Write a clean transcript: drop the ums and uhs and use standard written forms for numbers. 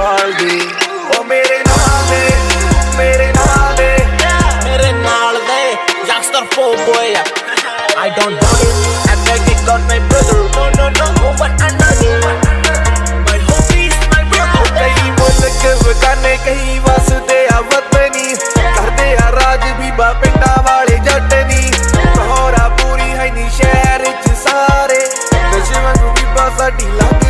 नाल दे ओ मेरे नाल दे मेरे नाल दे मेरे नाल दे youngster full boy I don't know it I beg it got my brother no but I know it my homies my brother कई मुल्क बगाने कई वसदे आ वतनी करदे आ राज बीबा पिंडा वाले जट नी कहौरा पूरी है नी शहर च सारे नशे वांगू बीबा साडी लग